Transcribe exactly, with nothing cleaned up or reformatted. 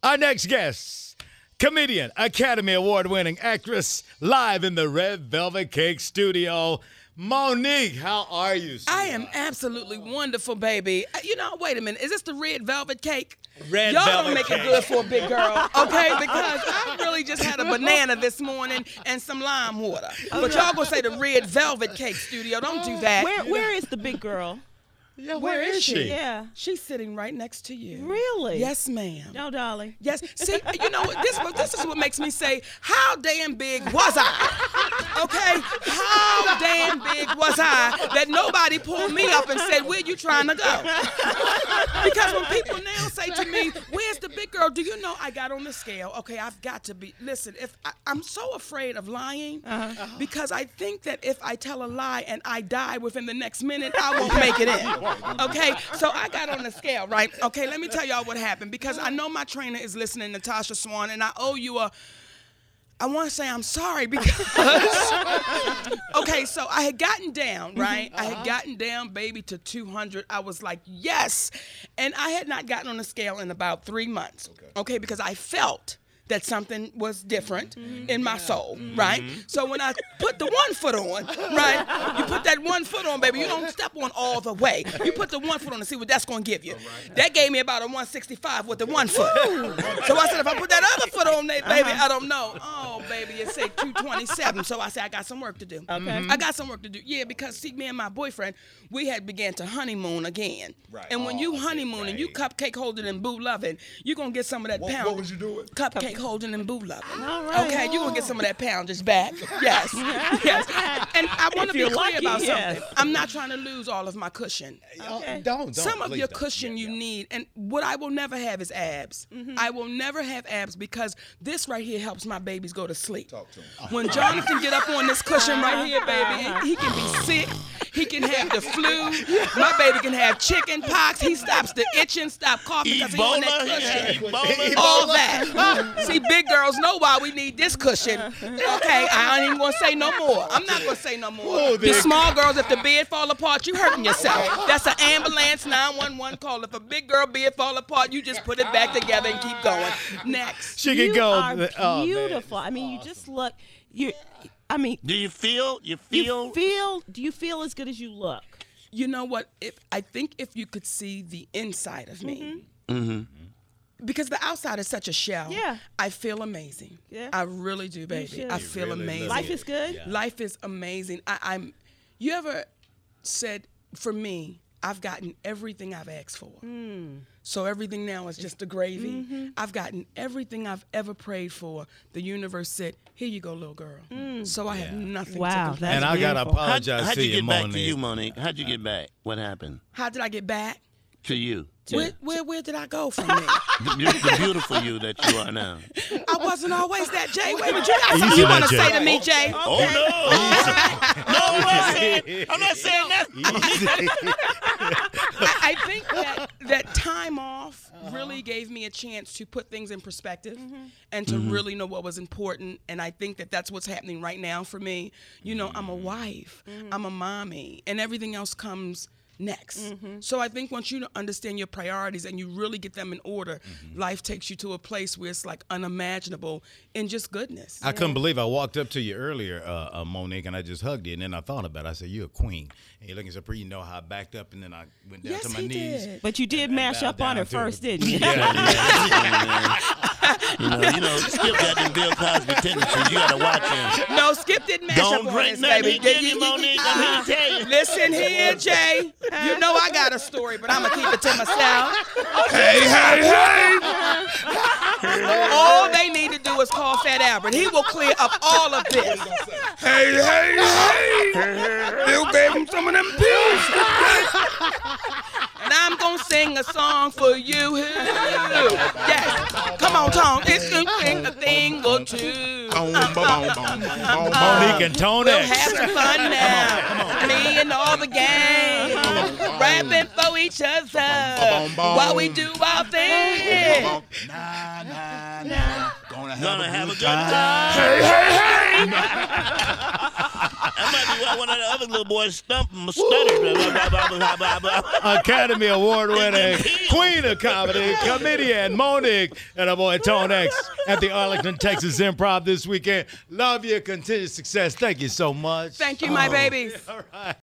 Our next guest, comedian, Academy Award-winning actress, live in the Red Velvet Cake studio, Monique. How are you, sweetheart? I am absolutely wonderful, baby. You know, wait a minute. Is this the Red Velvet Cake? Red Y'all velvet don't make cake. it good for a big girl, okay? Because I really just had a banana this morning and some lime water. But y'all gonna say the Red Velvet Cake studio. Don't do that. Where Where is the big girl? Yeah, Where is she? Yeah. She's sitting right next to you. Really? Yes, ma'am. No, darling. Yes. See, you know what? This, this is what makes me say, how damn big was I? Okay? How damn big was I that nobody pulled me up and said, where you trying to go? Because when people now say to me, where's the big girl? Do you know I got on the scale? Okay, I've got to be. Listen, if I, I'm so afraid of lying uh-huh. because I think that if I tell a lie and I die within the next minute, I won't make it in. Okay, so I got on the scale, right? Okay, let me tell y'all what happened because I know my trainer is listening, Natasha Swan, and I owe you a. I want to say I'm sorry because. Okay, so I had gotten down, right? Uh-huh. I had gotten down, baby, to two hundred. I was like, yes, and I had not gotten on the scale in about three months. Okay, okay because I felt that something was different mm-hmm. in my yeah. soul, mm-hmm. right? So when I put the one foot on, right? You put that one foot on, baby. You don't step on all the way. You put the one foot on to see what that's going to give you. Right. That gave me about a one sixty-five with the one foot. So I said, if I put that other foot on there, baby, uh-huh. I don't know. Oh, baby, it said two twenty-seven. So I said, I got some work to do. Okay. Mm-hmm. I got some work to do. Yeah, because see, me and my boyfriend, we had began to honeymoon again. Right. And when oh, you honeymoon right. and you cupcake holding and boo loving, you're going to get some of that what, pound. What was you doing? Cupcake holding and boo loving. All right. Okay, you're going to get some of that poundage back. Yes. Yes. And I want to be clear lucky, about yes. something. I'm not trying to lose all of my cushion. Okay. Don't, don't. Some of your don't. cushion yeah, you yeah. need, and what I will never have is abs. Mm-hmm. I will never have abs because this right here helps my babies go to sleep. Talk to him. When Jonathan get up on this cushion right here, baby, he can be sick. He can have the flu. My baby can have chicken pox. He stops the itching, stop coughing because he's on that cushion. Ebola. All that. See, big girls know why we need this cushion. Okay, I ain't even gonna say no more. I'm not gonna say no more. Oh, These small girls, if the bed fall apart, you hurting yourself. That's an ambulance nine one one call. If a big girl bed fall apart, you just put it back together and keep going. Next. She you can go. are oh, beautiful. Man. I mean, you just look. You. I mean, Do you feel? You feel? you feel. Do you feel as good as you look? You know what? If I think if you could see the inside of me. Mm-hmm. Because the outside is such a shell. Yeah. I feel amazing. Yeah. I really do, baby. should. I You feel really amazing. look Life is good. Yeah. Life is amazing. I, I'm. You ever said, for me, I've gotten everything I've asked for. Mm. So everything now is just the gravy. Mm-hmm. I've gotten everything I've ever prayed for. The universe said, here you go, little girl. Mm. So I have nothing Wow, to complain. that's And I gotta beautiful. How'd, apologize how'd to you you, get back Monique. to you, Monique? How'd you get back? What happened How did I get back? to you? Where, where, where did I go from me? The, the beautiful you that you are now. I wasn't always that, Jay. Wait a minute, you got You something you said want to that, say Jay. to me, Jay? Oh no! No, I'm not saying. I'm not saying that. I, I think that that time off really gave me a chance to put things in perspective and to really know what was important. And I think that that's what's happening right now for me. You know, I'm a wife, I'm a mommy, and everything else comes next. Mm-hmm. So I think once you understand your priorities and you really get them in order, mm-hmm. life takes you to a place where it's like unimaginable in just goodness. I couldn't believe I walked up to you earlier, uh, uh, Monique, and I just hugged you, and then I thought about it. I said, you're a queen. And you're looking so pretty. You know how I backed up, and then I went down Yes, to my he knees. did. But you did And- and mash bow up on down her to first, her. didn't you? Yeah, yeah. You know, you know, Skip got them Bill Cosby tendencies. You gotta watch him. No, Skip didn't mash Don't up on drink this, nothing baby. he give you, Monique. I'm here to tell you. Listen here, Jay. You know I got a story, but I'm going to keep it to myself. Hey, hey, hey! All they need to do is call Fat Albert. He will clear up all of this. Hey, hey, hey! You gave him some of them pills. And I'm going to sing a song for you. Yes. Come on, Tom. It's going to sing a thing or two. Boom, boom, boom, boom, boom. Monique and Tony. We'll have some fun now. Me and all the gang. Rapping for each other while we do our thing. Nah, nah, nah. Gonna have, Gonna a, have a good good time. time. Hey, hey, hey! I'm might be one of the other little boys stumping, stuttered. Academy Award winning queen of comedy, comedian Monique, and our boy Tone X at the Arlington, Texas Improv this weekend. Love you. Continued success. Thank you so much. Thank you, my Oh. babies. All right.